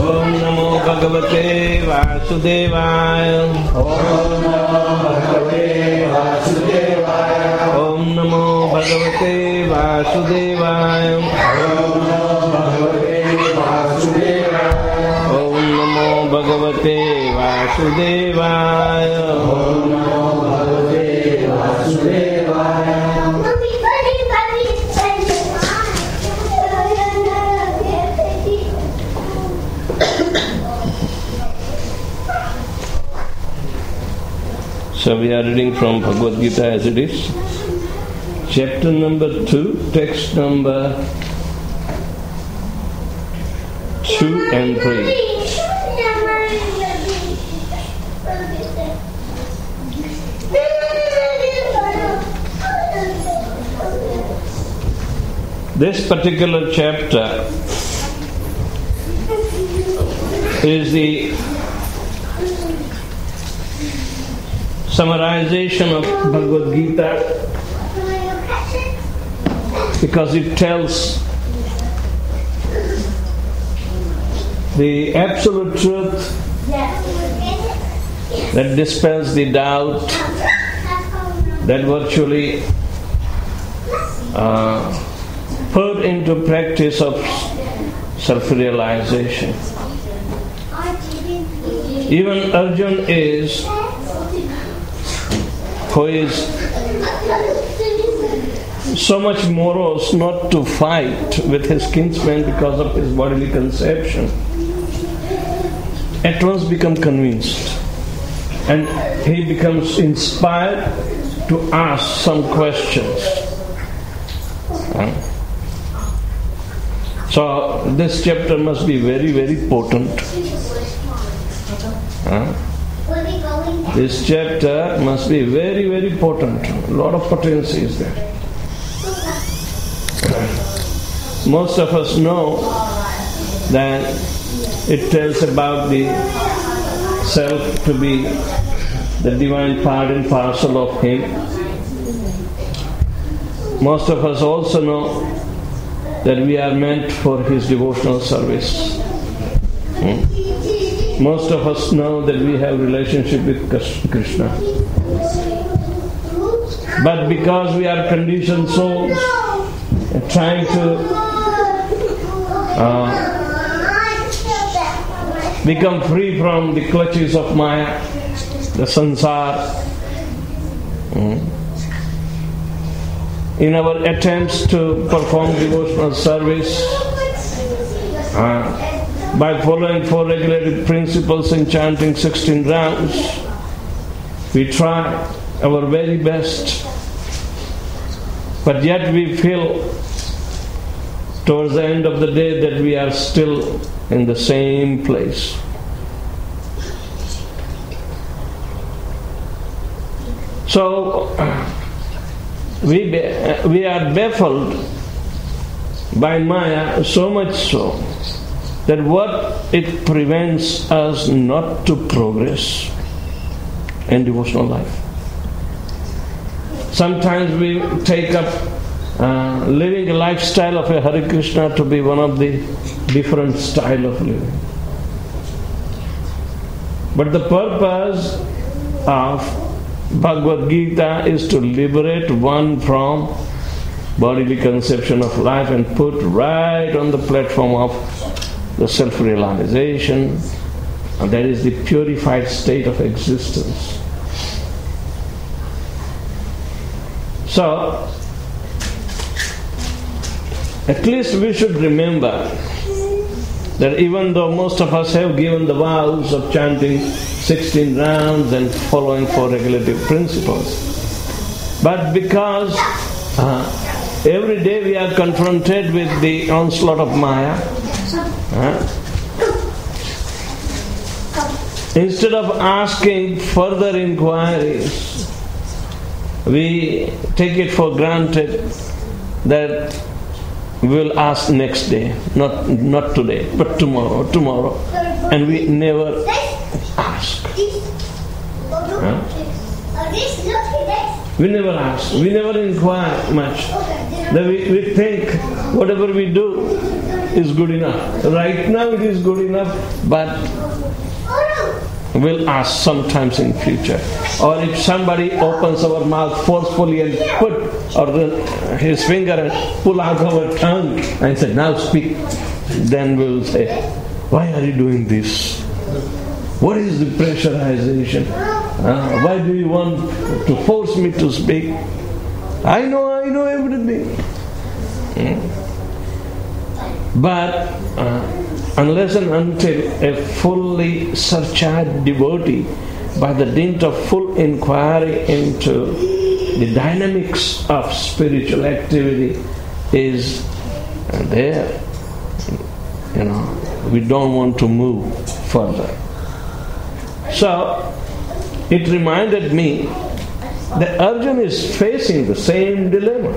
Om Namo Bhagavate Vasudevaya. Om Namo Bhagavate Vasudevaya. Om Namo Bhagavate Vasudevaya. Om Namo Bhagavate Vasudevaya. Om Namo Bhagavate Vasudevaya. Om Namo Bhagavate. So we are reading from Bhagavad Gita as it is. Chapter number 2, text number 2 and 3. This particular chapter is the summarization of Bhagavad Gita, because it tells the absolute truth that dispels the doubt, that virtually put into practice of self-realization. Even Arjuna who is so much morose not to fight with his kinsman because of his bodily conception, at once becomes convinced, and he becomes inspired to ask some questions. So this chapter must be very, very potent. This chapter must be very, very potent. A lot of potency is there. Most of us know that it tells about the self to be the divine part and parcel of him. Most of us also know that we are meant for his devotional service. Most of us know that we have relationship with Krishna. But because we are conditioned souls, trying to become free from the clutches of Maya, the sansara, in our attempts to perform devotional service, by following 4 regulative principles and chanting 16 rounds, we try our very best, but yet we feel towards the end of the day that we are still in the same place. So we are baffled by Maya so much so that what it prevents us not to progress in devotional life. Sometimes we take up living a lifestyle of a Hare Krishna to be one of the different style of living. But the purpose of Bhagavad Gita is to liberate one from bodily conception of life and put right on the platform of the self-realization, and that is the purified state of existence. So, at least we should remember that even though most of us have given the vows of chanting 16 rounds and following 4 regulative principles, but because every day we are confronted with the onslaught of Maya, instead of asking further inquiries, we take it for granted that we will ask next day, not today, but tomorrow, and we never ask. We never ask, we never inquire much. We think whatever we do is good enough. Right now it is good enough, but we'll ask sometimes in future. Or if somebody opens our mouth forcefully and put his finger and pull out our tongue and say, now speak, then we'll say, why are you doing this? What is the pressurization? Why do you want to force me to speak? I know everything. But unless and until a fully searched devotee, by the dint of full inquiry into the dynamics of spiritual activity, is there, we don't want to move further. So, it reminded me that Arjuna is facing the same dilemma.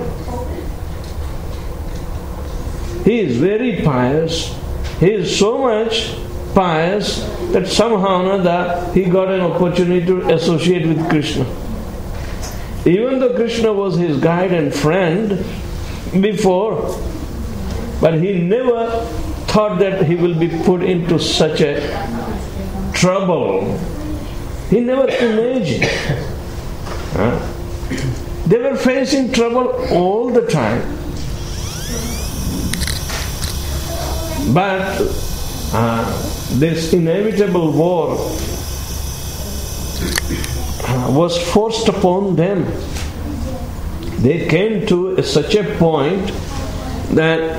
He is very pious. He is so much pious that somehow or another he got an opportunity to associate with Krishna. Even though Krishna was his guide and friend before, but he never thought that he will be put into such a trouble. He never imagined. They were facing trouble all the time. But this inevitable war was forced upon them. They came to such a point that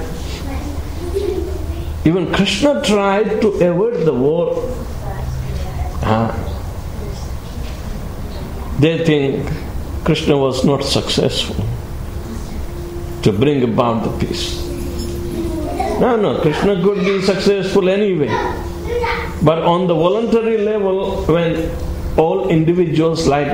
even Krishna tried to avoid the war. They think Krishna was not successful to bring about the peace. No, Krishna could be successful anyway. But on the voluntary level, when all individuals like,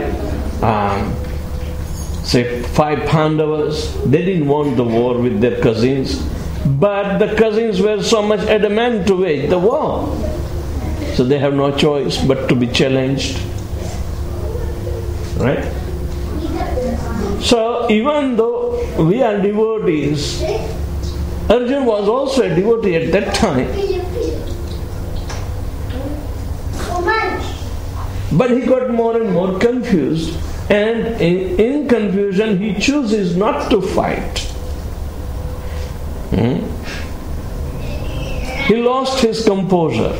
say, 5 Pandavas, they didn't want the war with their cousins. But the cousins were so much adamant to wage the war. So they have no choice but to be challenged. Right? So even though we are devotees, Arjuna was also a devotee at that time. But he got more and more confused, and in confusion he chooses not to fight. He lost his composure.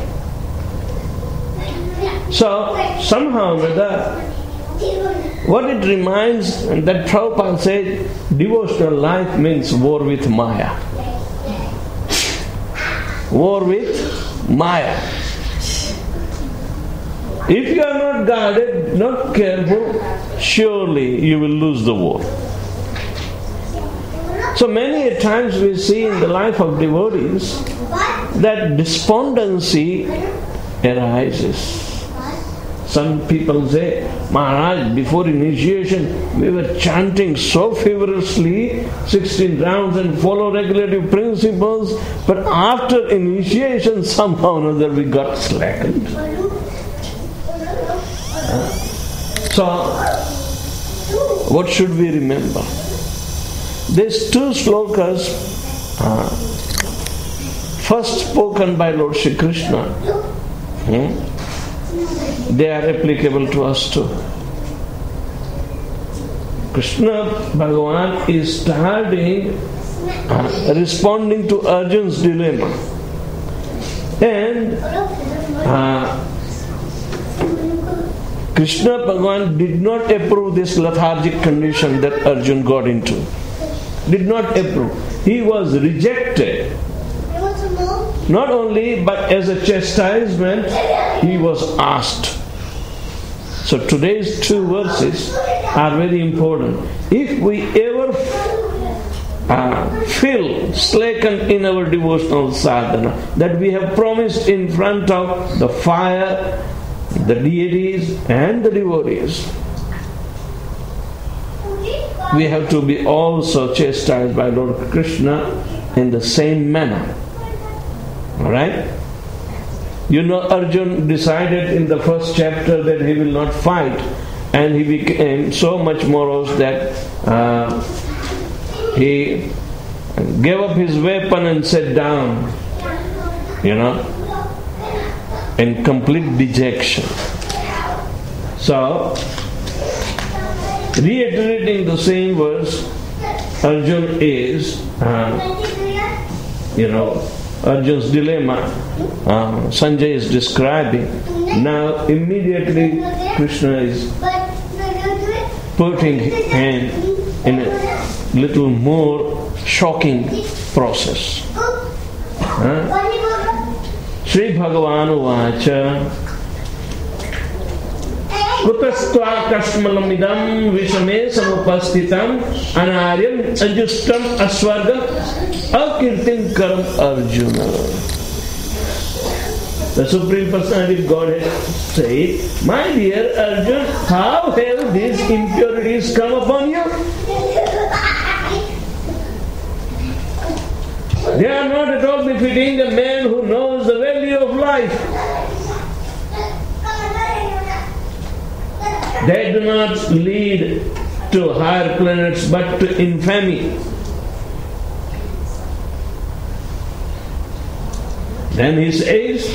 So somehow or other, what it reminds, that Prabhupada said, devotional life means war with Maya. War with Maya. If you are not guarded, not careful, surely you will lose the war. So many a times we see in the life of devotees that despondency arises. Some people say, Maharaj, before initiation we were chanting so feverishly 16 rounds and follow regulative principles, but after initiation somehow or another we got slackened. So, what should we remember? These 2 slokas, first spoken by Lord Shri Krishna, they are applicable to us too. Krishna Bhagavan is starting responding to Arjuna's dilemma. And Krishna Bhagavan did not approve this lethargic condition that Arjuna got into. Did not approve. He was rejected. Not only, but as a chastisement, he was asked. So today's 2 verses are very important. If we ever feel slackened in our devotional sadhana, that we have promised in front of the fire, the deities and the devotees, we have to be also chastised by Lord Krishna in the same manner. Alright? You know, Arjuna decided in the first chapter that he will not fight, and he became so much morose that he gave up his weapon and sat down, in complete dejection. So, reiterating the same verse, Arjuna is, Arjuna's dilemma, Sanjay is describing. Now, immediately, Krishna is putting him in a little more shocking process. Sri Bhagavan Uvacha Kutastva Kashmalamidam Vishame Samupasthitam Anaryam Ajustam Aswargam Akirtim Karam Arjuna. The Supreme Personality of Godhead said, my dear Arjuna, how have these impurities come upon you? They are not at all befitting a man who knows the value of life. They do not lead to higher planets but to infamy. Then he says,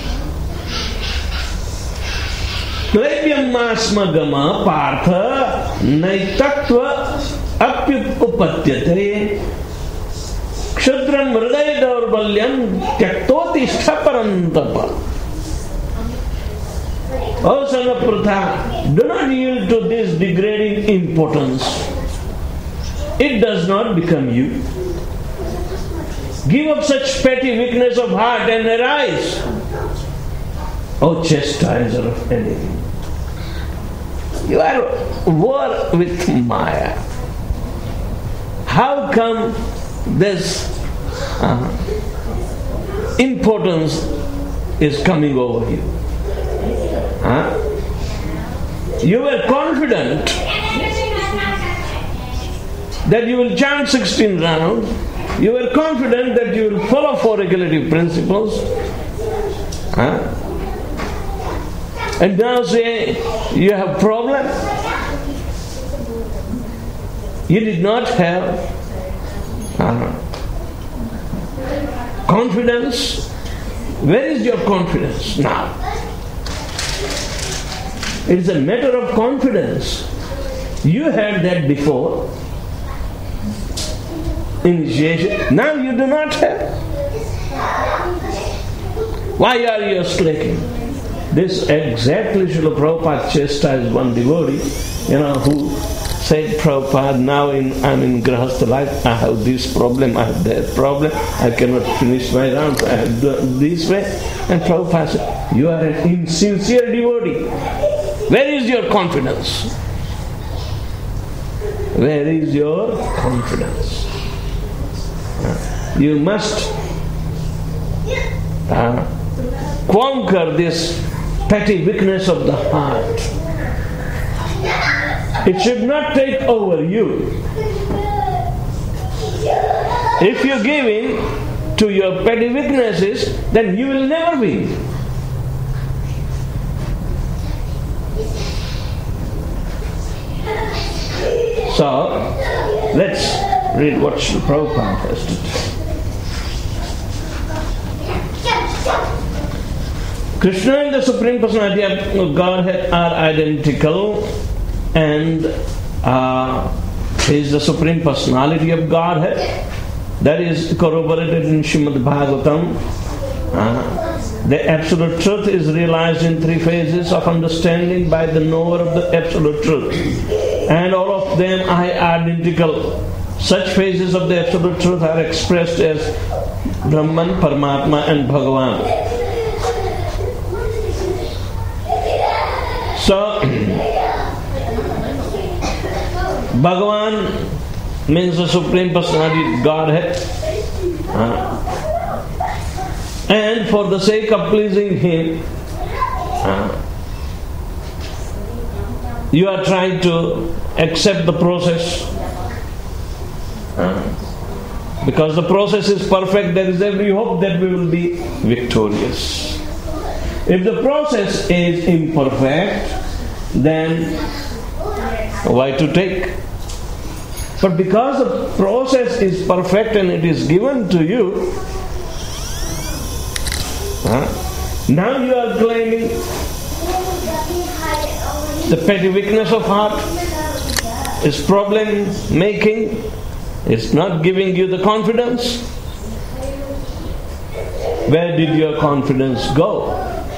Tvevyam masmagama partha naitatva apyupatyate Kshudram hridaya daurbalyam tyaktotishta parantapa. O son of Pratha, do not yield to this degrading impotence. It does not become you. Give up such petty weakness of heart and arise, O chastiser of enemy. You are war with Maya. How come this impotence is coming over you? You were confident that you will chant 16 rounds. You were confident that you will follow 4 regulative principles. And now say you have problem. You did not have confidence. Where is your confidence now? It is a matter of confidence. You had that before. Initiation. Now you do not have. Why are you slacking? This exactly Srila Prabhupada chastised one devotee, who said, Prabhupada, now I'm in Grahastha life, I have this problem, I have that problem, I cannot finish my rounds, I have done this way. And Prabhupada said, you are an insincere devotee. Where is your confidence? Where is your confidence? You must conquer this petty weakness of the heart. It should not take over you. If you give in to your petty weaknesses, then you will never win. So, let's read what Srila Prabhupada has to say. Krishna and the Supreme Personality of Godhead are identical, and He is the Supreme Personality of Godhead. That is corroborated in Srimad Bhagavatam. The Absolute Truth is realized in 3 phases of understanding by the knower of the Absolute Truth. And all of them are identical. Such phases of the Absolute Truth are expressed as Brahman, Paramatma and Bhagavan. So, Bhagavan means the Supreme Personality of Godhead. And for the sake of pleasing Him, you are trying to accept the process. Because the process is perfect, there is every hope that we will be victorious. If the process is imperfect, then why to take? But because the process is perfect and it is given to you, now you are claiming the petty weakness of heart is problem making, is not giving you the confidence. Where did your confidence go?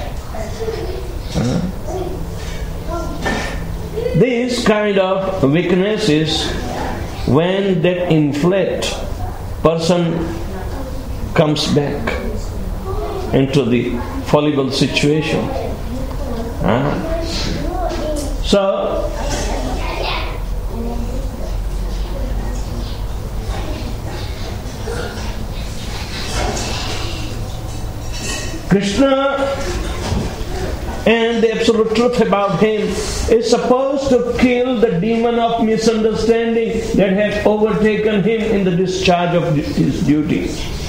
These kind of weaknesses, when that inflate, person comes back into the fallible situation. So, Krishna and the absolute truth about him is supposed to kill the demon of misunderstanding that had overtaken him in the discharge of his duty.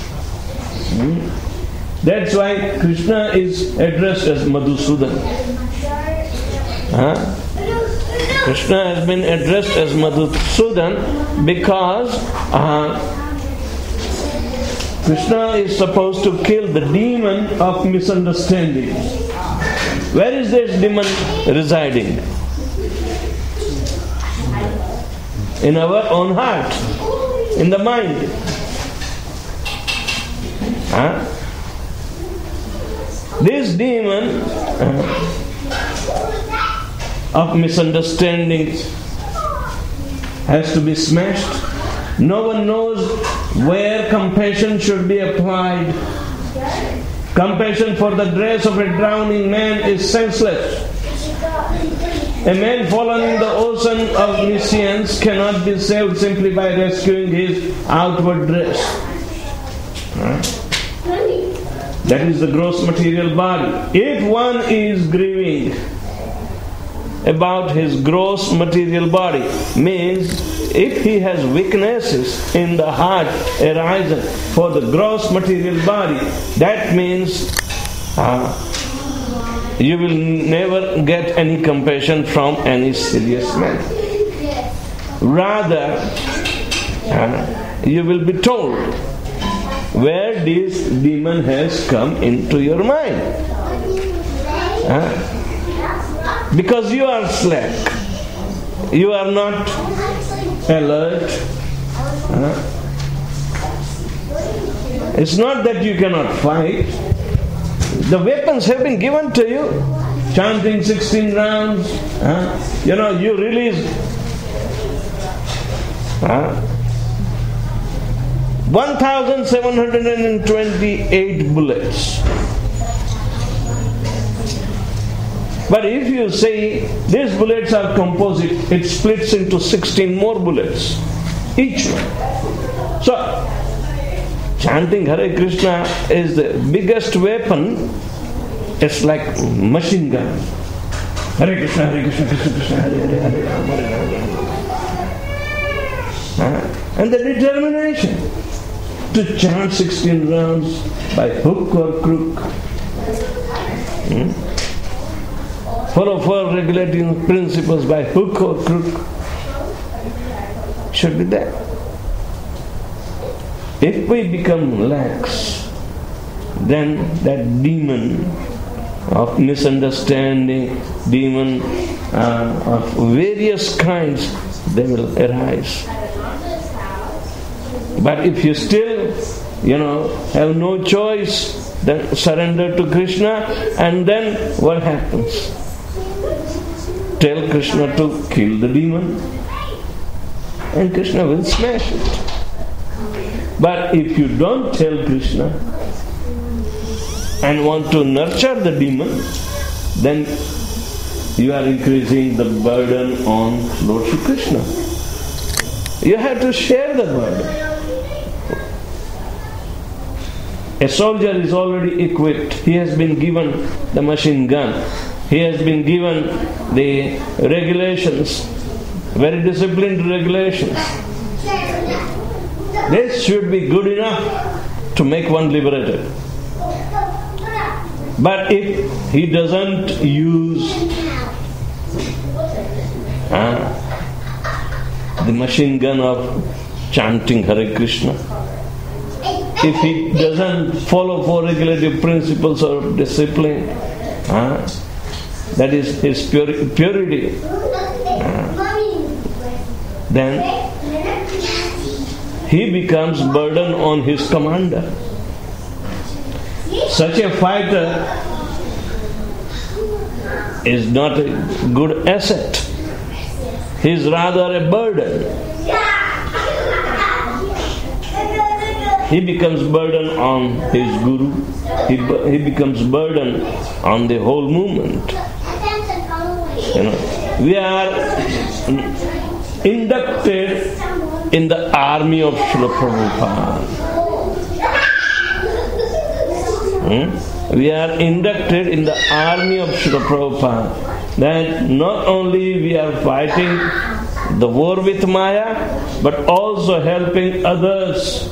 That's why Krishna is addressed as Madhusudan. Krishna has been addressed as Madhusudan because Krishna is supposed to kill the demon of misunderstanding. Where is this demon residing? In our own heart, in the mind. This demon of misunderstanding has to be smashed. No one knows where compassion should be applied. Compassion for the dress of a drowning man is senseless. A man fallen in the ocean of omniscience cannot be saved simply by rescuing his outward dress. That is the gross material body. If one is grieving about his gross material body, means if he has weaknesses in the heart arising for the gross material body, that means you will never get any compassion from any serious man. Rather, you will be told where this demon has come into your mind. Because you are slack. You are not alert. It's not that you cannot fight. The weapons have been given to you. Chanting 16 rounds. You release 1,728 bullets. But if you say these bullets are composite, it splits into 16 more bullets, each one. So, chanting Hare Krishna is the biggest weapon. It's like machine gun. Hare Krishna, Hare Krishna, Krishna Krishna, Hare Hare, Hare Rama, Hare Rama. And the determination to chant 16 rounds by hook or crook. Follow 4 regulating principles by hook or crook. Should be there. If we become lax, then that demon of misunderstanding, demon of various kinds, they will arise. But if you still, have no choice, then surrender to Krishna, and then what happens? Tell Krishna to kill the demon, and Krishna will smash it. But if you don't tell Krishna and want to nurture the demon, then you are increasing the burden on Lord Shri Krishna. You have to share the burden. A soldier is already equipped. He has been given the machine gun. He has been given the regulations, very disciplined regulations. This should be good enough to make one liberated. But if he doesn't use the machine gun of chanting Hare Krishna. If he doesn't follow four regulative principles of discipline, that is his purity, then he becomes burden on his commander. Such a fighter is not a good asset. He is rather a burden. He becomes burden on his guru. He becomes burden on the whole movement. We are inducted in the army of Srila Prabhupada. We are inducted in the army of Srila Prabhupada. That not only we are fighting the war with Maya, but also helping others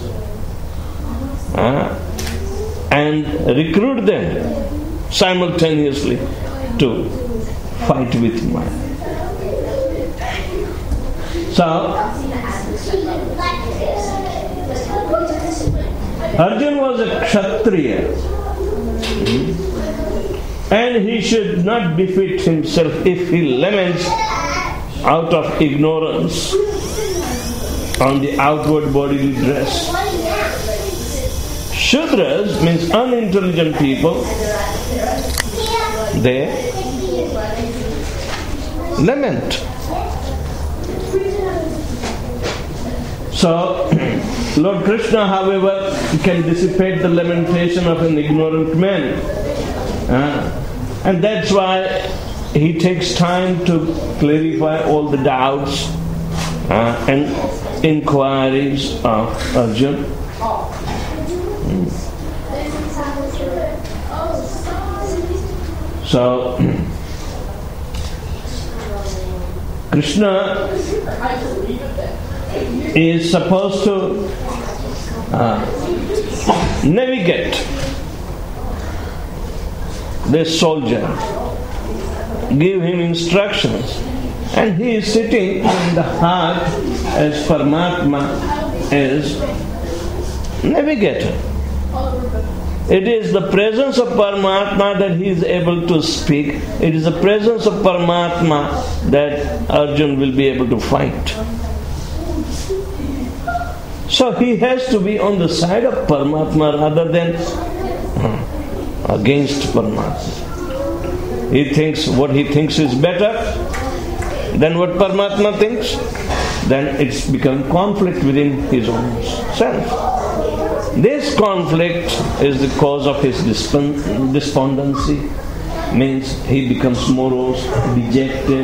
and recruit them simultaneously to fight with Maya. So, Arjuna was a Kshatriya, and he should not defeat himself if he laments out of ignorance on the outward bodily dress. Shudras means unintelligent people. They lament. So, Lord Krishna, however, can dissipate the lamentation of an ignorant man. And that's why he takes time to clarify all the doubts and inquiries of Arjuna. So, Krishna is supposed to navigate this soldier, give him instructions, and he is sitting in the heart as Paramatma is navigator. It is the presence of Paramatma that he is able to speak. It is the presence of Paramatma that Arjuna will be able to fight. So he has to be on the side of Paramatma rather than against Paramatma. He thinks what he thinks is better than what Paramatma thinks. Then it's become conflict within his own self. This conflict is the cause of his despondency, means he becomes morose, dejected.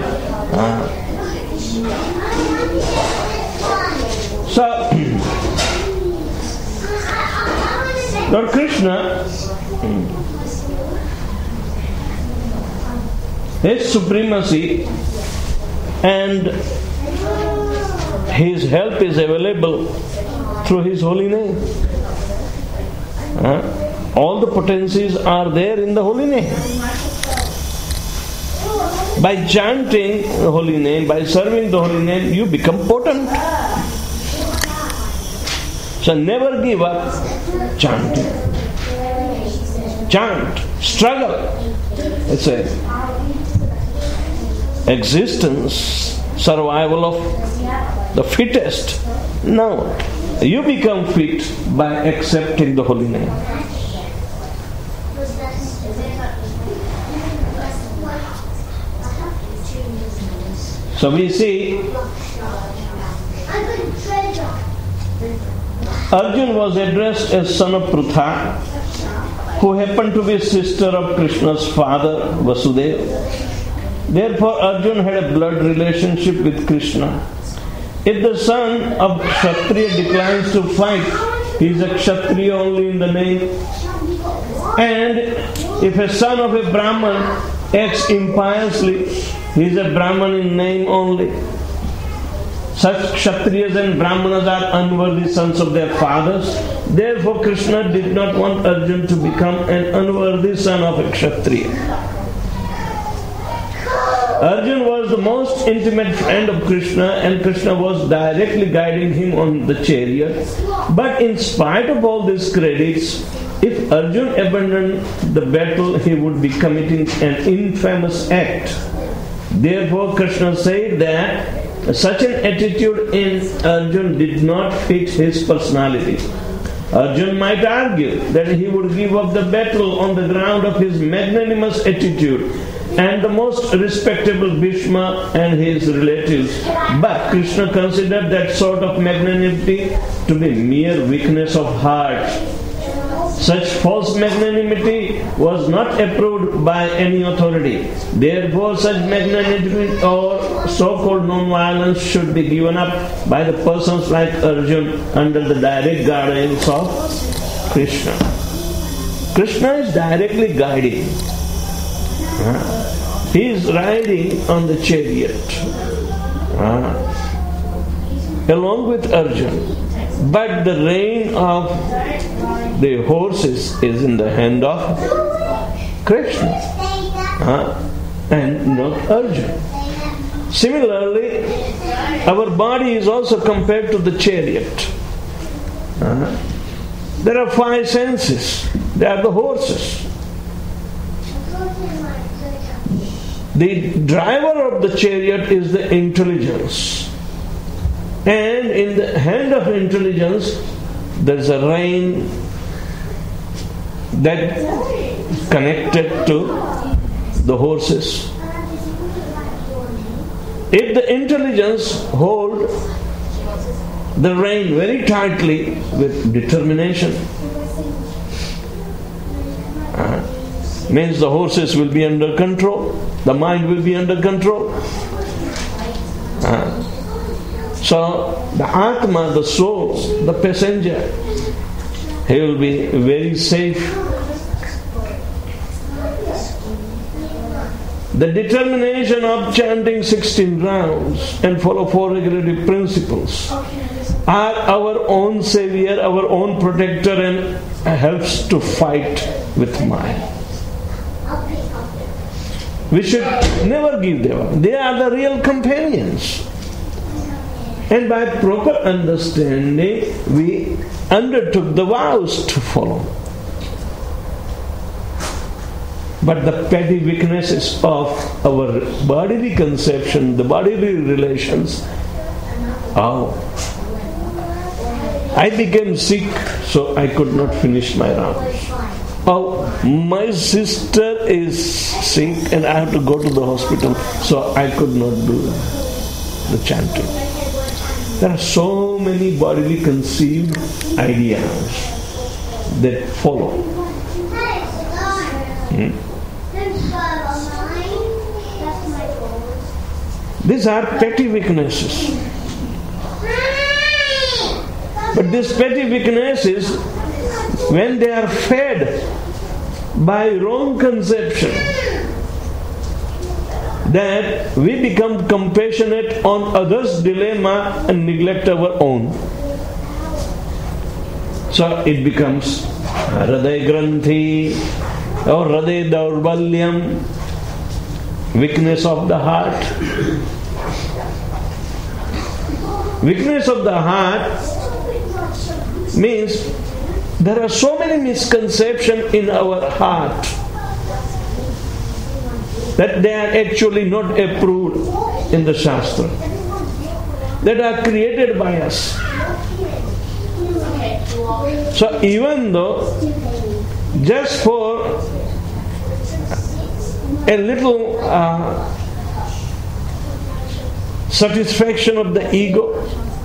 So, Lord Krishna, his supremacy and his help is available through his holy name. All the potencies are there in the holy name. By chanting the holy name, by serving the holy name, you become potent. So never give up chanting. Chant, struggle. It's a existence, survival of the fittest. No. You become fit by accepting the holy name. So we see Arjuna was addressed as son of Prutha, who happened to be sister of Krishna's father, Vasudeva. Therefore Arjuna had a blood relationship with Krishna. If the son of Kshatriya declines to fight, he is a Kshatriya only in the name. And if a son of a Brahman acts impiously, he is a Brahman in name only. Such Kshatriyas and Brahmanas are unworthy sons of their fathers. Therefore Krishna did not want Arjuna to become an unworthy son of a Kshatriya. Arjuna was the most intimate friend of Krishna, and Krishna was directly guiding him on the chariot. But in spite of all these credits, if Arjuna abandoned the battle, he would be committing an infamous act. Therefore, Krishna said that such an attitude in Arjuna did not fit his personality. Arjuna might argue that he would give up the battle on the ground of his magnanimous attitude and the most respectable Bhishma and his relatives. But Krishna considered that sort of magnanimity to be mere weakness of heart. Such false magnanimity was not approved by any authority. Therefore, such magnanimity or so-called non-violence should be given up by the persons like Arjuna under the direct guidance of Krishna. Krishna is directly guiding. He is riding on the chariot along with Arjuna. But the rein of the horses is in the hand of Krishna and not Arjuna. Similarly, our body is also compared to the chariot. There are 5 senses. They are the horses. The driver of the chariot is the intelligence. And in the hand of intelligence, there is a rein that is connected to the horses. If the intelligence hold the rein very tightly with determination, means the horses will be under control, the mind will be under control. So the Atma, the soul, the passenger, he will be very safe. The determination of chanting 16 rounds and follow 4 regulative principles are our own savior, our own protector, and helps to fight with mind. We should never give them up. They are the real companions. And by proper understanding, we undertook the vows to follow. But the petty weaknesses of our bodily conception, the bodily relations, I became sick, so I could not finish my rounds. My sister is sick and I have to go to the hospital, so I could not do the chanting. There are so many bodily conceived ideas that follow. These are petty weaknesses. But these petty weaknesses, when they are fed by wrong conception, that we become compassionate on others' dilemma and neglect our own. So it becomes Hriday Granthi or Hriday Daurbalyam, weakness of the heart. Weakness of the heart means there are so many misconceptions in our heart that they are actually not approved in the Shastra, that are created by us. So even though just for a little satisfaction of the ego,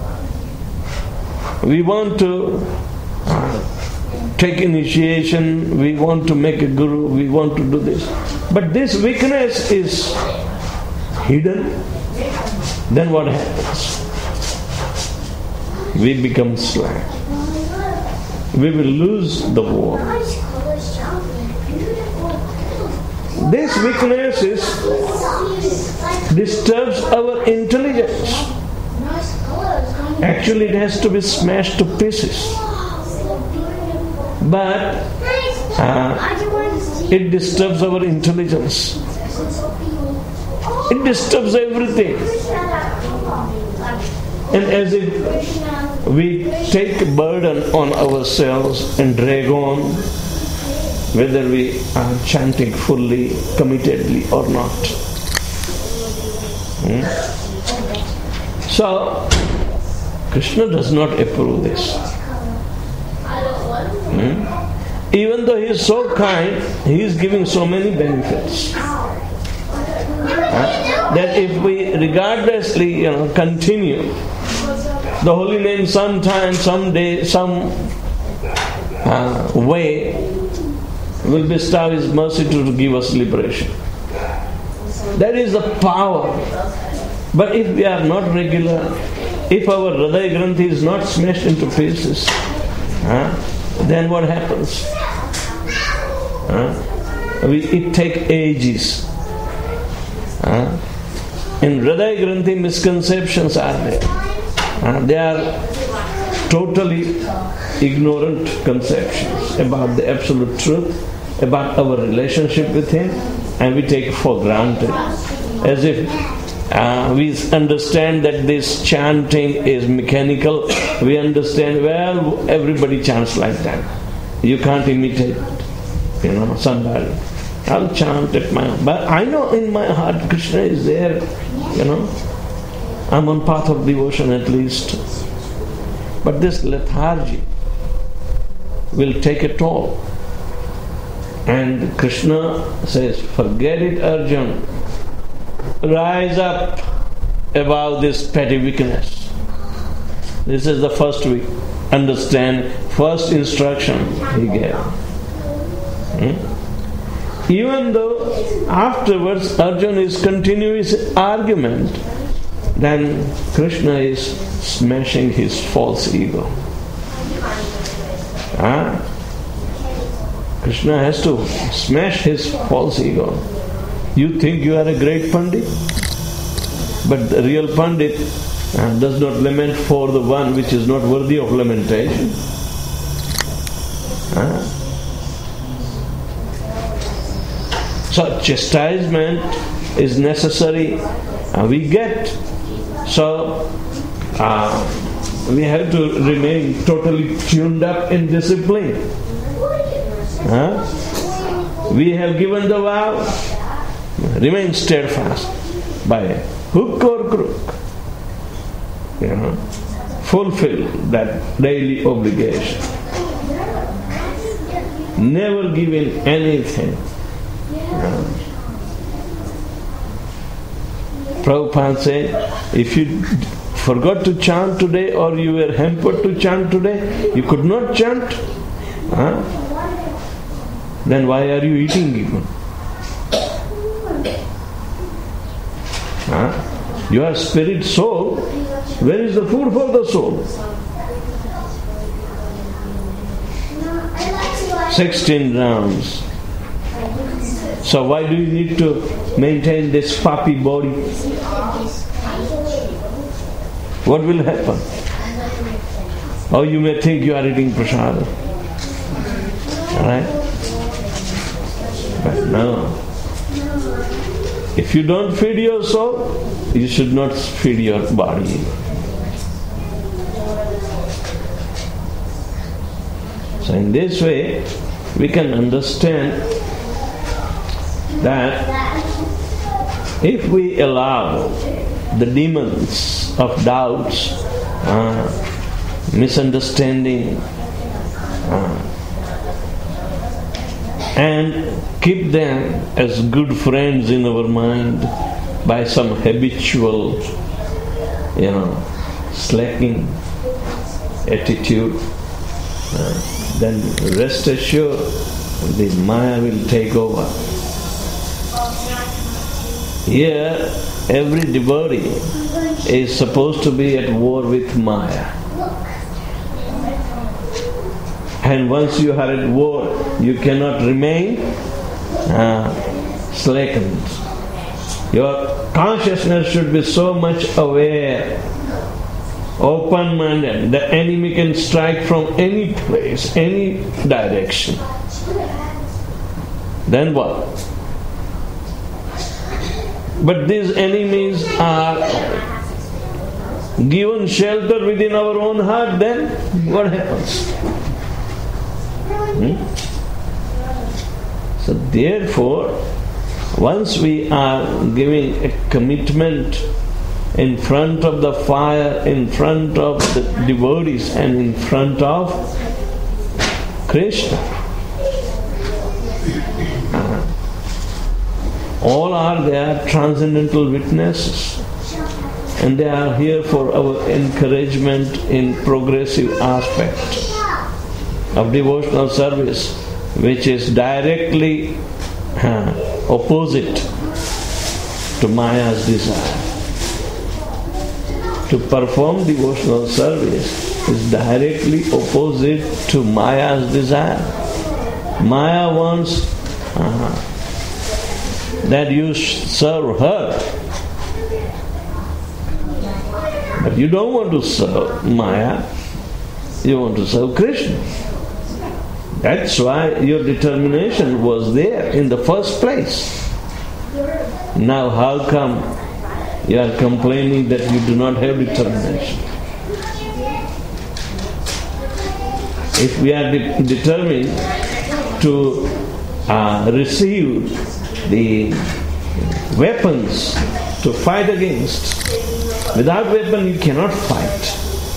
we want to take initiation, we want to make a guru, we want to do this. But this weakness is hidden, then what happens? We become slack. We will lose the war. This weakness disturbs our intelligence. Actually, it has to be smashed to pieces. But it disturbs our intelligence. It disturbs everything. And as if we take a burden on ourselves and drag on, whether we are chanting fully, committedly or not. So, Krishna does not approve this. Even though he is so kind, he is giving so many benefits. That if we regardlessly, continue the holy name sometime, someday, some way, will bestow His mercy to give us liberation. That is the power. But if we are not regular, if our Hridaya Granthi is not smashed into pieces, then what happens? It takes ages. In Hridaya Granthi, misconceptions are there. They are totally ignorant conceptions about the absolute truth, about our relationship with Him, and we take it for granted. As if we understand that this chanting is mechanical. We understand, well, everybody chants like that. You can't imitate, somebody. I'll chant at my own. But I know in my heart Krishna is there, I'm on path of devotion at least. But this lethargy will take a toll. And Krishna says, forget it, Arjun. Rise up above this petty weakness. This is the first week. Understand, first instruction he gave. Even though afterwards Arjuna is continuing his argument, then Krishna is smashing his false ego. Krishna has to smash his false ego. You think you are a great Pandit, but the real Pandit does not lament for the one which is not worthy of lamentation. So chastisement is necessary. We get. So we have to remain totally tuned up in discipline. We have given the vow. Remain steadfast by hook or crook. Fulfill that daily obligation. Never give in anything. Prabhupada said, if you forgot to chant today or you were hampered to chant today, you could not chant, then why are you eating even? You are spirit soul. Where is the food for the soul? 16 rounds. So why do you need to maintain this puppy body? What will happen? Or you may think you are eating prasada. Alright? But no. If you don't feed your soul, you should not feed your body. So in this way, we can understand that if we allow the demons of doubts, misunderstanding, and keep them as good friends in our mind by some habitual, slacking attitude, then rest assured the Maya will take over. Here, every devotee is supposed to be at war with Maya. And once you are at war, you cannot remain slackened. Your consciousness should be so much aware, open-minded. The enemy can strike from any place, any direction. Then what? But these enemies are given shelter within our own heart, then what happens? So therefore, once we are giving a commitment in front of the fire, in front of the devotees and in front of Krishna, all are their transcendental witnesses, and they are here for our encouragement in progressive aspect of devotional service, which is directly opposite to Maya's desire. To perform devotional service is directly opposite to Maya's desire. Maya wants that you serve her, but you don't want to serve Maya, you want to serve Krishna. That's why your determination was there in the first place. Now how come you are complaining that you do not have determination? If we are determined to receive the weapons to fight against, without weapon you cannot fight.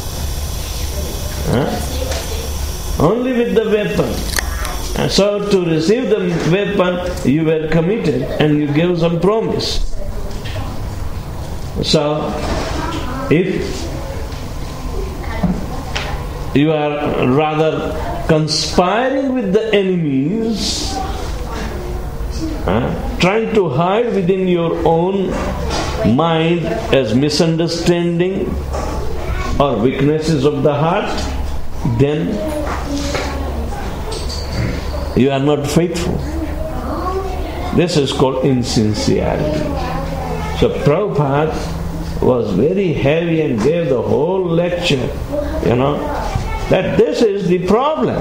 Only with the weapon. And so to receive the weapon you were committed and you gave some promise. So if you are rather conspiring with the enemies, trying to hide within your own mind as misunderstanding or weaknesses of the heart, then you are not faithful. This is called insincerity. So Prabhupada was very heavy and gave the whole lecture, that this is the problem.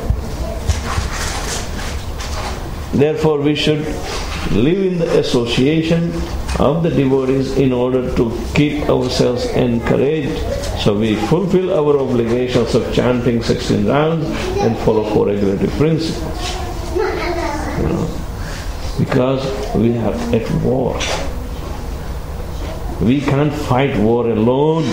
Therefore we should live in the association of the devotees in order to keep ourselves encouraged, so we fulfill our obligations of chanting 16 rounds and follow 4 regulative principles. Because we are at war. We can't fight war alone.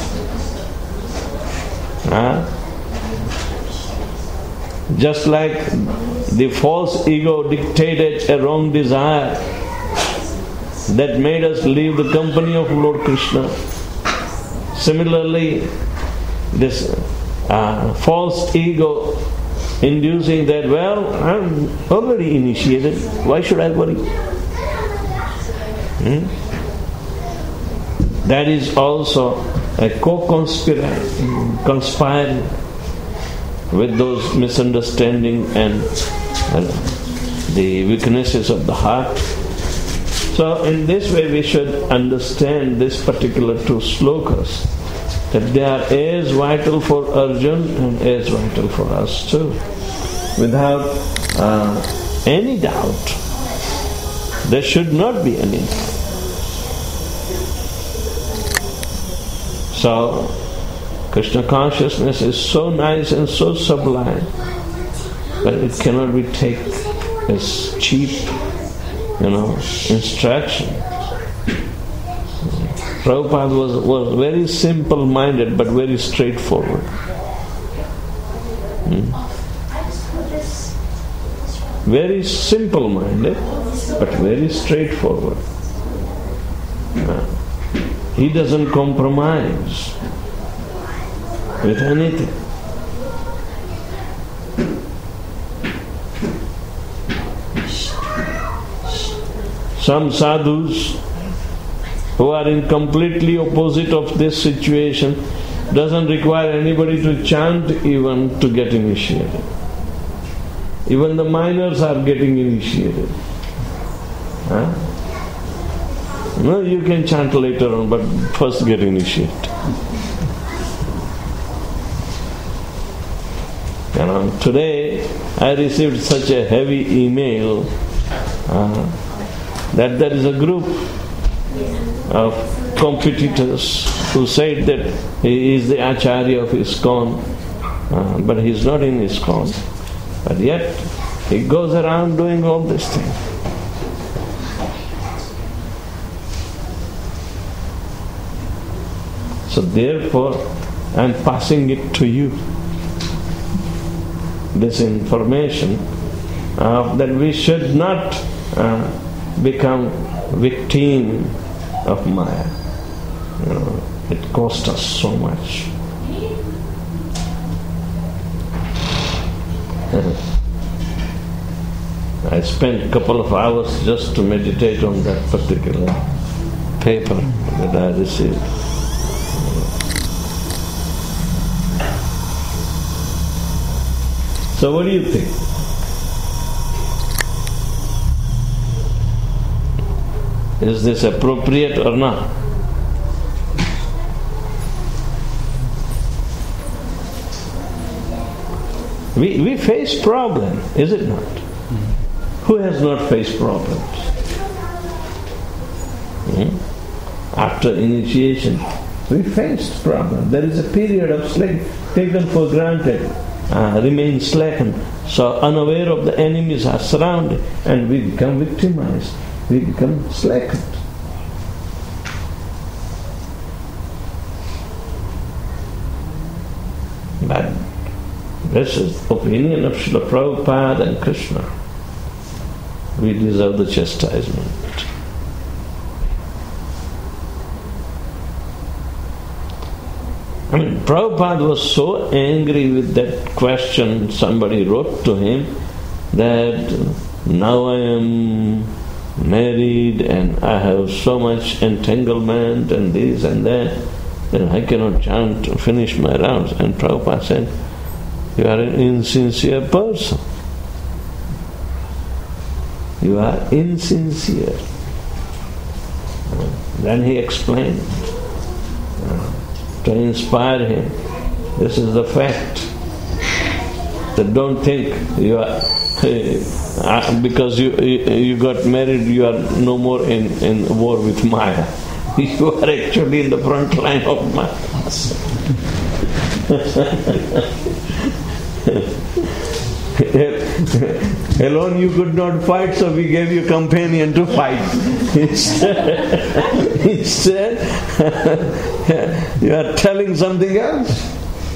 Just like the false ego dictated a wrong desire that made us leave the company of Lord Krishna. Similarly, this false ego inducing that, well, I'm already initiated, why should I worry? That is also a conspiring with those misunderstanding and the weaknesses of the heart. So in this way we should understand this particular 2 slokas, that they are as vital for Arjun and as vital for us too. Without any doubt. There should not be any doubt. So Krishna consciousness is so nice and so sublime, but it cannot be taken as cheap, instruction. Prabhupada was very simple-minded but very straightforward. Very simple-minded but very straightforward. He doesn't compromise with anything. Some sadhus who are in completely opposite of this situation doesn't require anybody to chant even to get initiated. Even the minors are getting initiated. No, you can chant later on, but first get initiated. Today I received such a heavy email that there is a group of competitors who said that he is the Acharya of ISKCON, but he is not in ISKCON. But yet he goes around doing all these things. So therefore, I am passing it to you, this information, that we should not become victim of Maya. It cost us so much. I spent a couple of hours just to meditate on that particular paper that I received. So what do you think? Is this appropriate or not? We face problem, is it not? Who has not faced problems? After initiation, we faced problems. There is a period of taken for granted, remain slackened, so unaware of the enemies are surrounded, and we become victimized. We become slackened. But this is the opinion of Srila Prabhupada and Krishna. We deserve the chastisement. I mean, Prabhupada was so angry with that question somebody wrote to him that now I am married and I have so much entanglement and this and that, then I cannot chant to finish my rounds. And Prabhupada said, you are an insincere person. You are insincere. Then he explained to inspire him. This is the fact. That don't think you are because you got married, you are no more in war with Maya. You are actually in the front line of Maya. Alone you could not fight, so we gave you companion to fight. Instead, you are telling something else.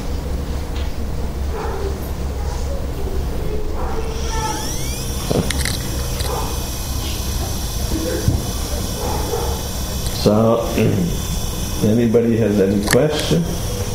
So, anybody has any question?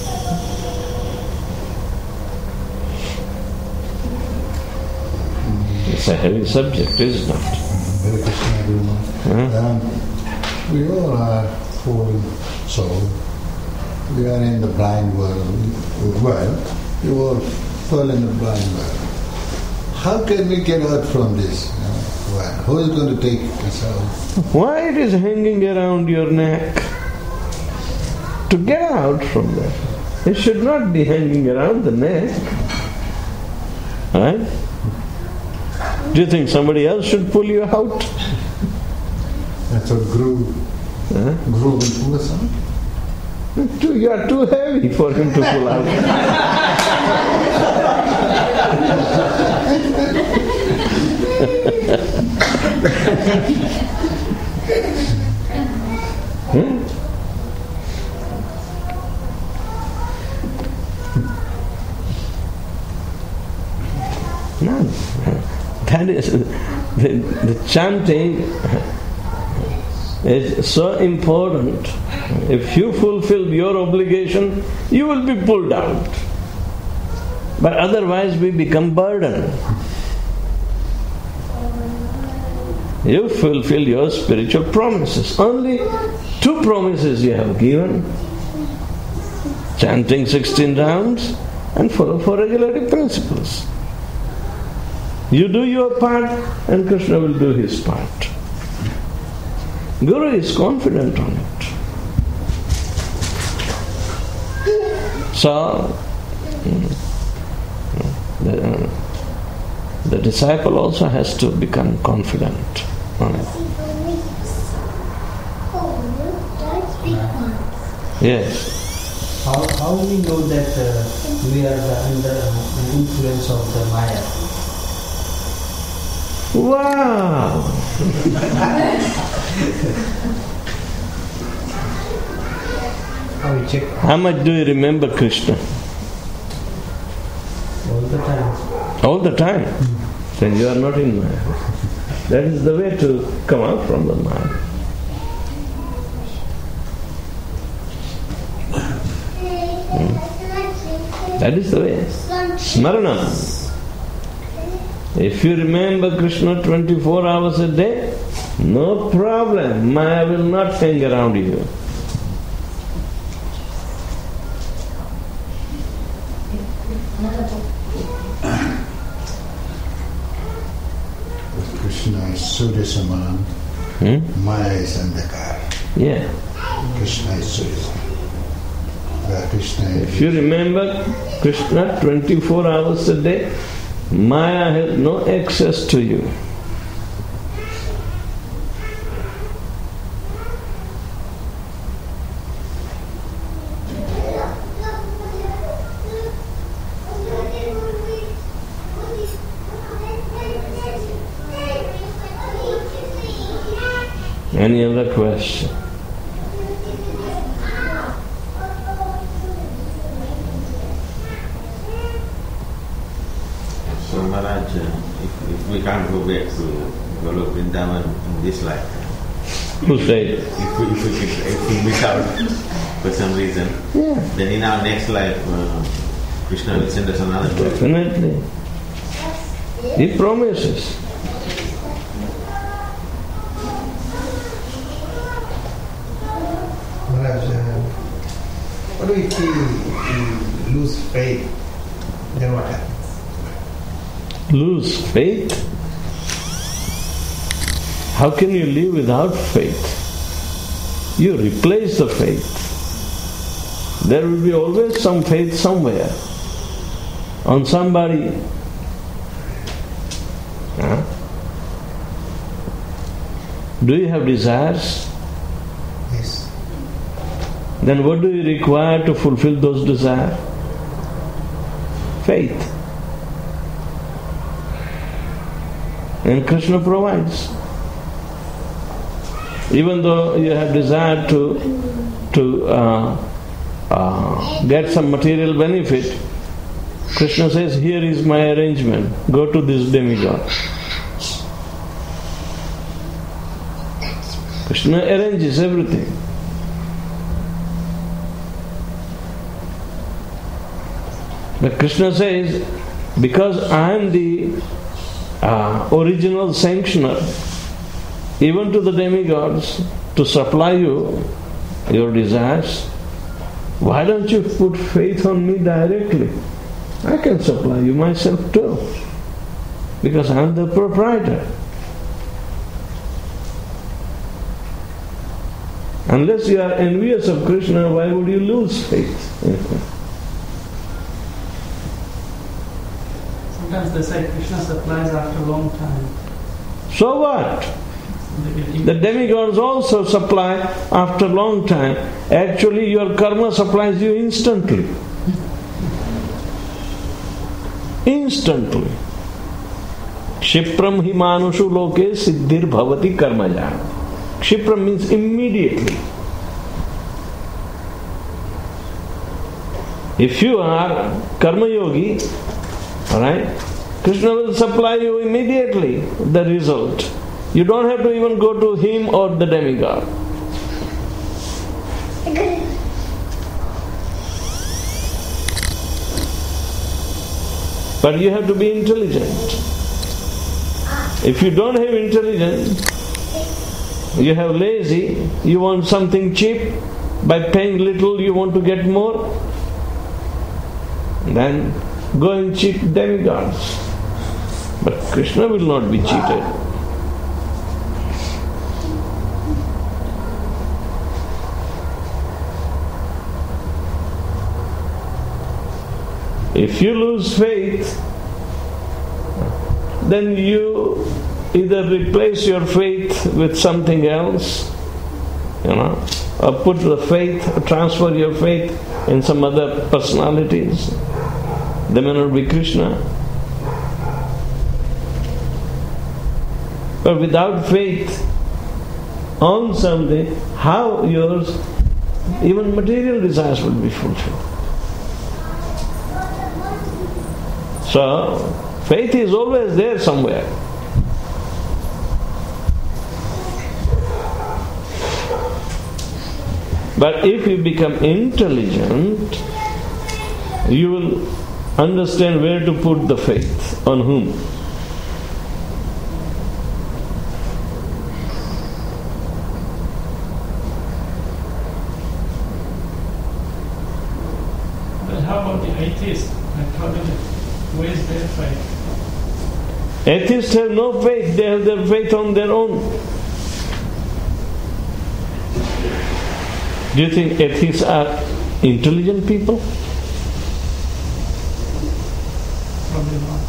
It's a heavy subject, is it not? Very Krishna, we all are fallen souls. We are in the blind world. We all fall in the blind world. How can we get out from this? Who is going to take us out? Why it is hanging around your neck? To get out from that. It should not be hanging around the neck. Right? Do you think somebody else should pull you out? That's what Guru will pull us out. You are too heavy for him to pull out. No, that is the chanting is so important. If you fulfill your obligation, you will be pulled out. But otherwise we become burden. You fulfill your spiritual promises. Only 2 promises you have given. Chanting 16 rounds and follow 4 regulatory principles. You do your part and Krishna will do his part. Guru is confident on it. So, the disciple also has to become confident on it. Yes. How we know that we are under the influence of the Maya? Wow! How we check? How much do you remember Krishna? All the time. All the time? Then you are not in Maya. That is the way to come out from the Maya. That is the way. Smaranam. If you remember Krishna 24 hours a day, no problem. Maya will not hang around you. Krishna is Surya Saman, Maya is Andhakar. Yeah. Krishna is Surya. Krishna is If you remember Krishna 24 hours a day, Maya has no access to you. Any other question? So Maharaj, if we can't go back to Golok Vrindavan in this lifetime, Who said? if we miss out for some reason, then in our next life, Krishna will send us another birth. Definitely. He promises. Maharaj, what do we feel if we lose faith? Then what happens? Lose faith? How can you live without faith? You replace the faith. There will be always some faith somewhere on somebody. Huh? Do you have desires? Yes. Then what do you require to fulfill those desires? Faith. And Krishna provides. Even though you have desire to get some material benefit, Krishna says, here is my arrangement, go to this demigod. Krishna arranges everything. But Krishna says, because I am the original sanctioner, even to the demigods, to supply you your desires, why don't you put faith on me directly? I can supply you myself too, because I am the proprietor. Unless you are envious of Krishna, why would you lose faith? Sometimes they say Krishna supplies after a long time. So what? The demigods also supply after a long time. Actually, your karma supplies you instantly. Instantly. Kshipram hi manushu loke siddhir bhavati karmaja. Kshipram means immediately. If you are karma yogi, alright, Krishna will supply you immediately the result. You don't have to even go to him or the demigod. But you have to be intelligent. If you don't have intelligence, you have lazy, you want something cheap, by paying little you want to get more, then go and cheat demigods. But Krishna will not be cheated. If you lose faith, then you either replace your faith with something else, put the faith, transfer your faith in some other personalities. They may not be Krishna. But without faith on something, how yours, even material desires will be fulfilled? So, faith is always there somewhere. But if you become intelligent, you will understand where to put the faith, on whom. But how about the atheists? Where is their faith? Atheists have no faith, they have their faith on their own. Do you think atheists are intelligent people? Probably not.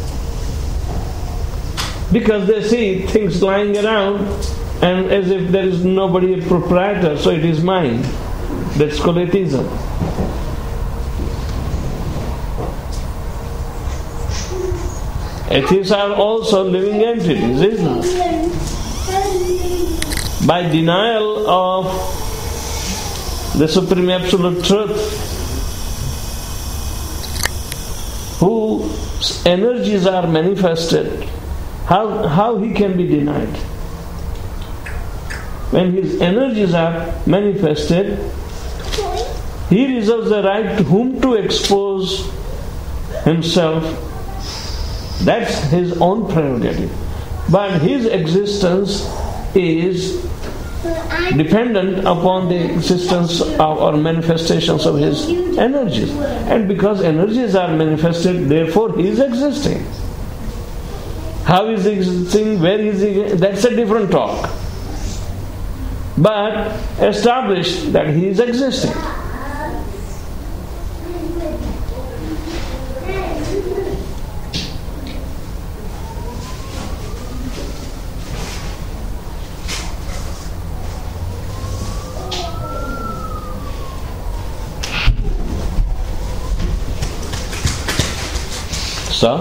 Because they see things lying around and as if there is nobody a proprietor, so it is mine. That's called atheism. Atheists are also living entities, isn't it? By denial of the Supreme Absolute Truth, whose energies are manifested, how he can be denied? When his energies are manifested, he reserves the right to whom to expose himself. That's his own prerogative. But his existence is dependent upon the existence of or manifestations of his energies. And because energies are manifested, therefore he is existing. How is he existing? Where is he? That's a different talk. But establish that he is existing. So,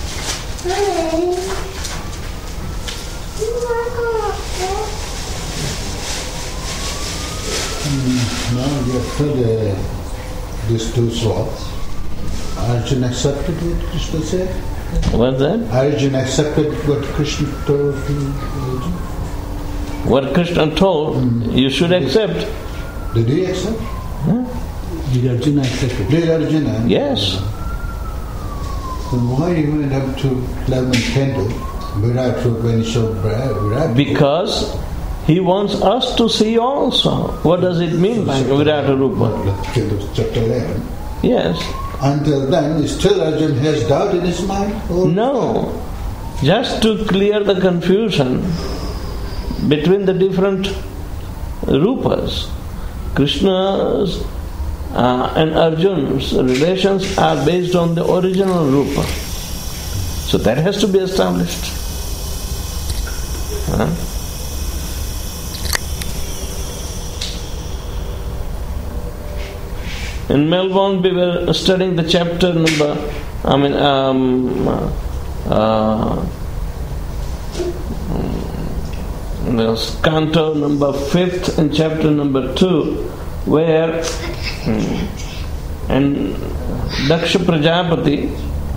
now you have said these two slots. Arjuna accepted what Krishna said? what's that? Arjuna accepted what Krishna told him. What Krishna told, you should accept. Did he accept? Did Arjuna accept it? Did Arjuna? Yes. Then why you went up to 11 candle Virat when he showed Virat? Because he wants us to see also. What does it mean by Virata Rupa? Chapter 11. Yes. Until then, still Arjuna has doubt in his mind? No. Just to clear the confusion between the different Rupas. Krishna's and Arjuna's relations are based on the original Rupa. So that has to be established. In Melbourne, we were studying the chapter number, there's canto number 5th and chapter number 2, where and Daksha Prajapati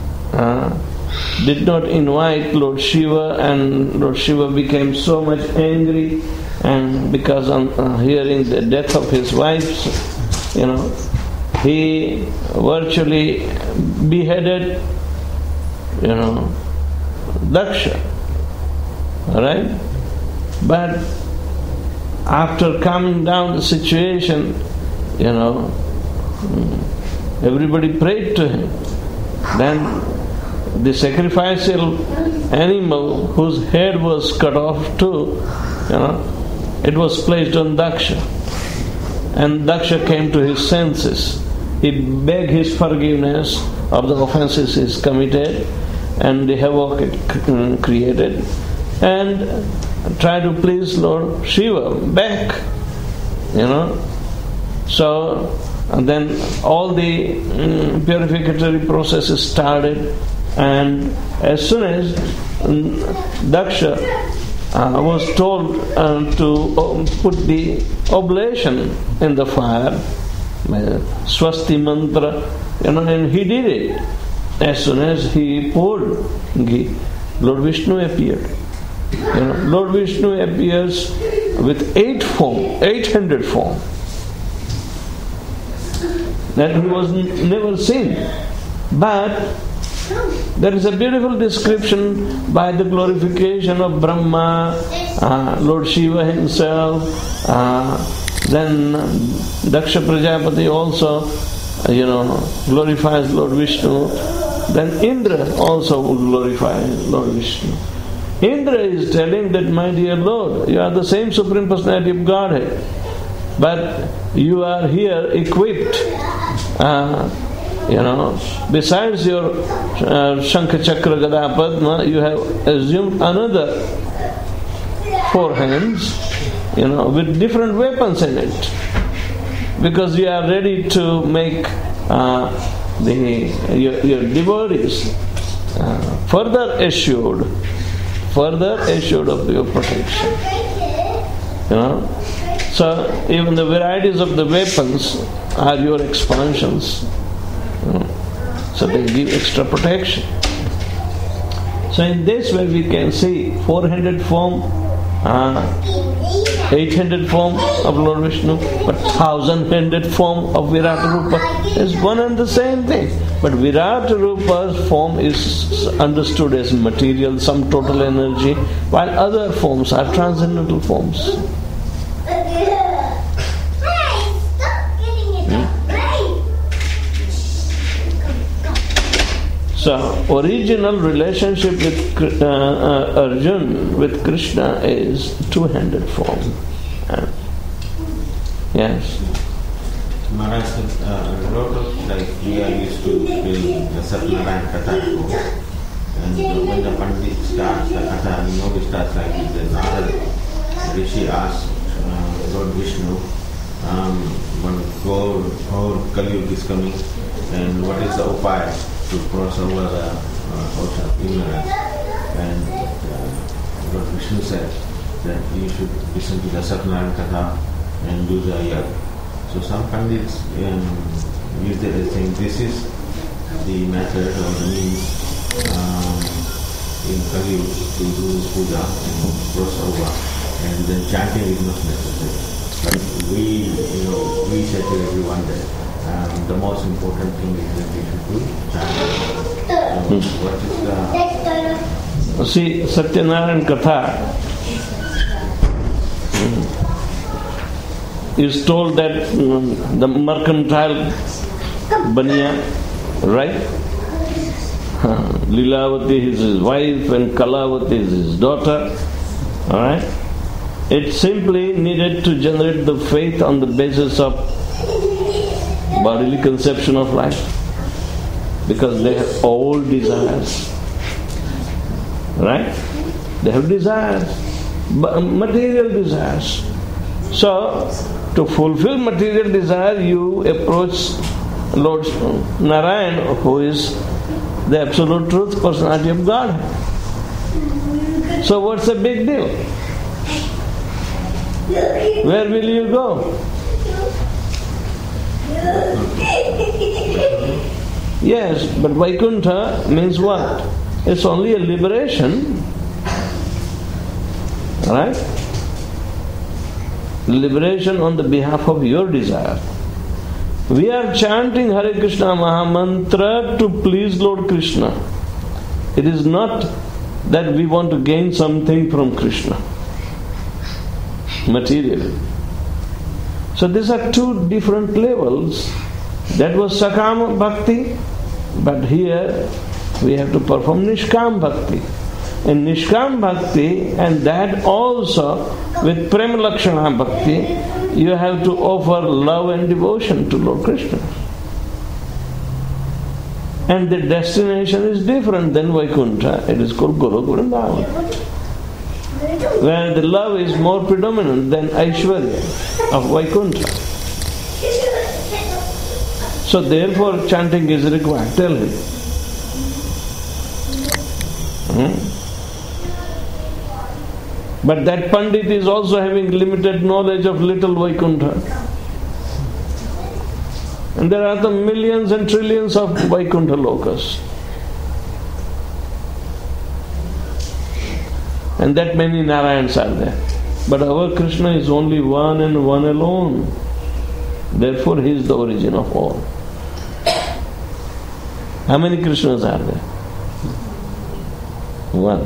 did not invite Lord Shiva, and Lord Shiva became so much angry, and because on hearing the death of his wife, he virtually beheaded, Daksha. Alright? But after calming down the situation, everybody prayed to him. Then the sacrificial animal whose head was cut off too, it was placed on Daksha. And Daksha came to his senses. He begged his forgiveness of the offenses he's committed and the havoc it created, and tried to please Lord Shiva back. So and then all the purificatory processes started, and as soon as Daksha was told to put the oblation in the fire, Swasti mantra, and he did it. As soon as he poured ghee, Lord Vishnu appeared. Lord Vishnu appears with 800 form. That he was never seen. But there is a beautiful description by the glorification of Brahma, Lord Shiva himself, then Daksha Prajapati also, glorifies Lord Vishnu. Then Indra also would glorify Lord Vishnu. Indra is telling that, my dear Lord, you are the same Supreme Personality of Godhead, but you are here equipped. Besides your Shankha Chakra Gada Padma, you have assumed another 4 hands, with different weapons in it, because you are ready to make your devotees further assured of your protection. So even the varieties of the weapons are your expansions. So they give extra protection. So in this way we can see 400 form, 800 form of Lord Vishnu, but 1,000 form of Virata Rupa is one and the same thing. But Virata Rupa's form is understood as material, some total energy, while other forms are transcendental forms. So, original relationship with Arjun with Krishna is 200 form. Yes. Maharaj, a lot of we are used to doing the Satnarayan Katha, and when the Pandit starts the Katha, it starts like this. The Narada Rishi asks Lord Vishnu, when Kali Yuga is coming, and what is the upaya to cross over the ocean of ignorance? And Lord Vishnu said that you should listen to the Satnarayan Katha and do the yag. So some Pandits use that as saying this is the method or the means in Kali Yuga to do puja and cross over, and then chanting is not necessary. But we say to everyone that the most important thing is that we should do chanting. What is the... See, Satyanarayan Katha is told that the mercantile Baniya, right? Lilavati is his wife and Kalavati is his daughter, alright? It simply needed to generate the faith on the basis of bodily conception of life, because they have all desires, right? They have desires, material desires. So, to fulfill material desire, you approach Lord Narayan, who is the absolute truth, personality of God. So what's the big deal? Where will you go? Yes, but Vaikuntha means what? It's only a liberation, right? Liberation on the behalf of your desire. We are chanting Hare Krishna Mahamantra to please Lord Krishna. It is not that we want to gain something from Krishna materially. So these are two different levels. That was Sakama Bhakti, but here we have to perform Nishkam Bhakti. In Nishkam Bhakti, and that also with Prema Lakshana Bhakti, you have to offer love and devotion to Lord Krishna. And the destination is different than Vaikuntha. It is called Goloka Vrindavan, where the love is more predominant than Aishwarya of Vaikuntha. So therefore chanting is required. Tell him. But that Pandit is also having limited knowledge of little Vaikuntha. And there are the millions and trillions of Vaikuntha lokas. And that many Narayans are there. But our Krishna is only one and one alone. Therefore he is the origin of all. How many Krishnas are there? One.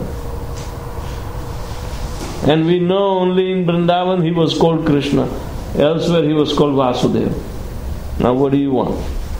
And we know only in Vrindavan he was called Krishna. Elsewhere he was called Vasudeva. Now what do you want?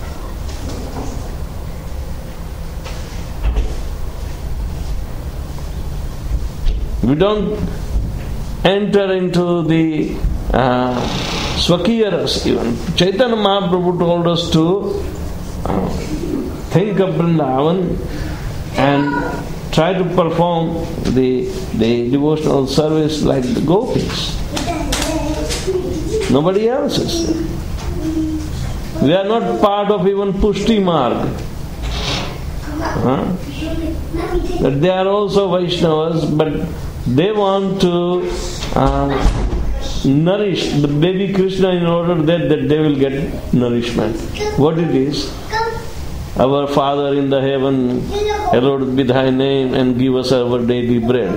We don't enter into the Swakiya Ras even. Chaitanya Mahaprabhu told us to think of Vrindavan and try to perform the devotional service like the gopis. Nobody else is. We are not part of even Pushti Marg. But they are also Vaishnavas, but they want to nourish the baby Krishna in order that they will get nourishment. What it is? Our Father in the heaven, hallowed be thy name and give us our daily bread.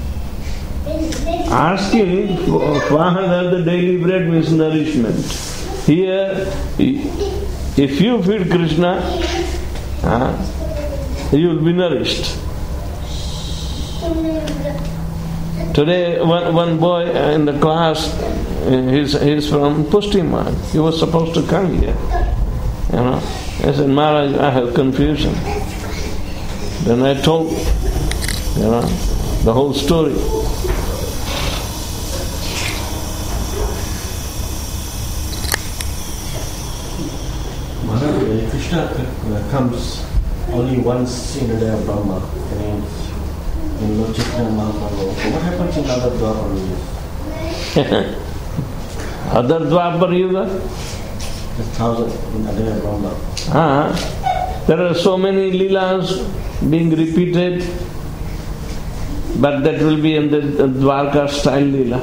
Asking Father the daily bread means nourishment. Here, if you feed Krishna, you will be nourished. Today, one boy in the class, he's from Pushti Marg. He was supposed to come here. I said, Maharaj, I have confusion. Then I told, the whole story. Maharaj, Krishna comes only once in the day of Brahma. In Lord Chaitanya Mahaprabhu. What happens in other Dwapar Yuga? Other Dwapar Yuga? 1,000 in the day of Brahma. There are so many leelas being repeated, but that will be in the Dwarka style leela.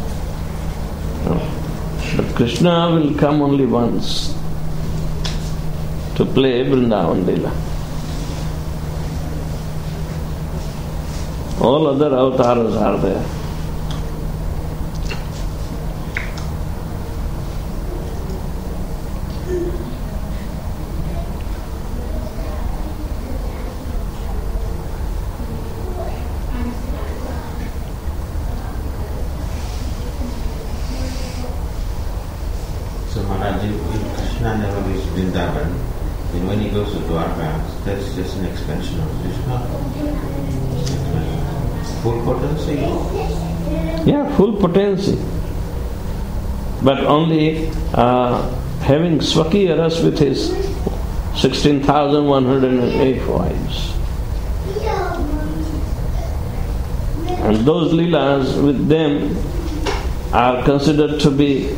But Krishna will come only once to play Vrindavan leela. All other avatars are there. So Maharaj, if Krishna never reached Vrindavan, then when he goes to Dwarka, that's just an expansion of Krishna. Full potency? Yeah, full potency. But only having Swakiya Ras with his 16,108 wives. And those leelas with them are considered to be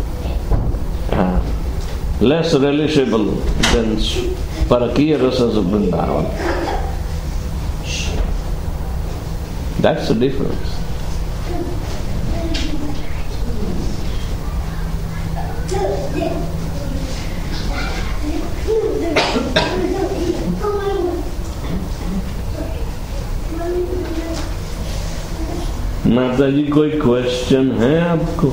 less relishable than Parakiya Rasas of Vrindavan. That's the difference. माता जी कोई question है आपको?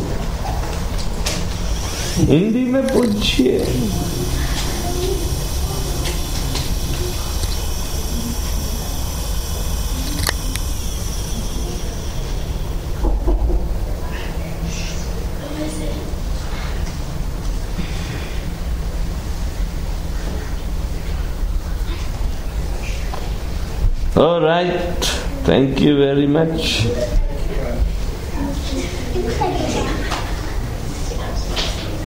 हिंदी में पूछिए. All right. Thank you very much.